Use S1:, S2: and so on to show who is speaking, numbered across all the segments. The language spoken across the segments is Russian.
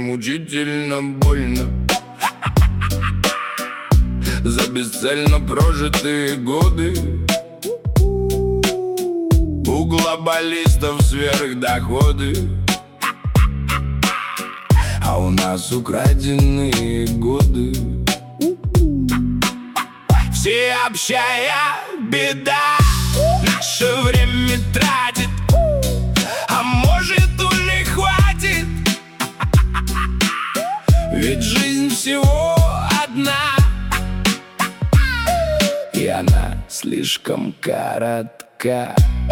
S1: мучительно больно за бесцельно прожитые годы. У глобалистов сверхдоходы, а у нас украденные годы. Всеобщая беда наше время тратит, а может уже хватит, ведь жизнь всего одна, и она слишком коротка.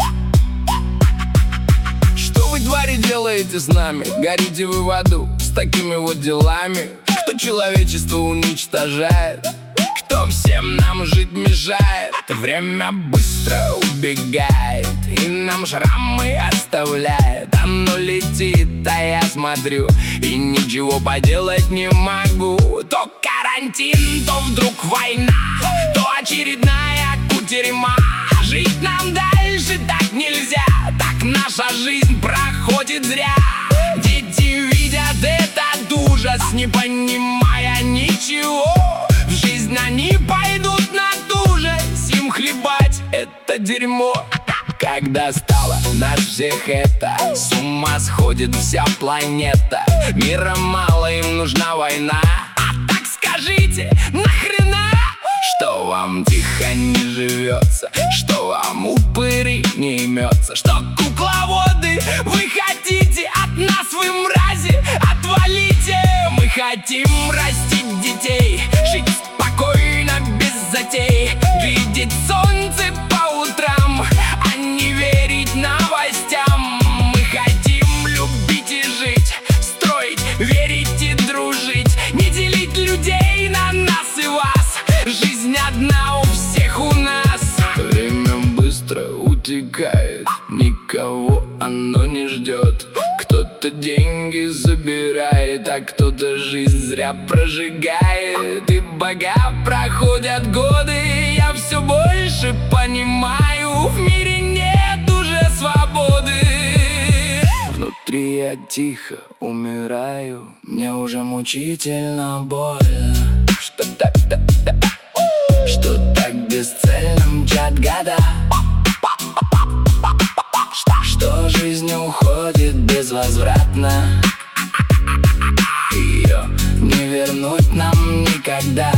S1: Что вы, твари, делаете с нами? Горите вы в аду с такими вот делами? Кто человечество уничтожает? Кто всем нам жить мешает? Время быстро убегает и нам шрамы оставляет. Оно летит, а я смотрю и ничего поделать не могу. То карантин, то вдруг война, то очередная кутерьма. Жить нам дальше так нельзя, так наша жизнь проходит зря. Дети видят этот ужас, не понимая ничего. В жизнь они пойдут на тужесть, им хлебать это дерьмо. Когда стало нас всех это, с ума сходит вся планета. Мира мало, им нужна война. А так скажите, нахрена? Что вам тихо не живется, что вам упыри не имется, что кукловоды вы хотите от нас, вы мрази, отвалите. Мы хотим растить детей, жить спокойно без затей, видеть солнце по утрам, а не верить новостям. Мы хотим любить и жить, строить, верить и дружить, не делить людей на нас и вас. Жизнь одна у всех у нас. Время быстро утекает, никого оно не ждет. Кто-то деньги забирает, а кто-то жизнь зря прожигает. И бога проходят годы, я все больше понимаю, в мире нет уже свободы. Внутри я тихо умираю, мне уже мучительно больно. Что так бесцельно мчат года, что жизнь уходит безвозвратно, ее не вернуть нам никогда.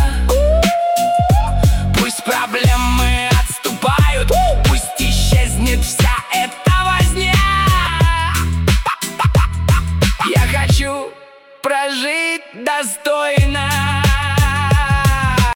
S1: Пусть проблемы отступают, пусть исчезнет вся эта возня. Я хочу прожить достойно.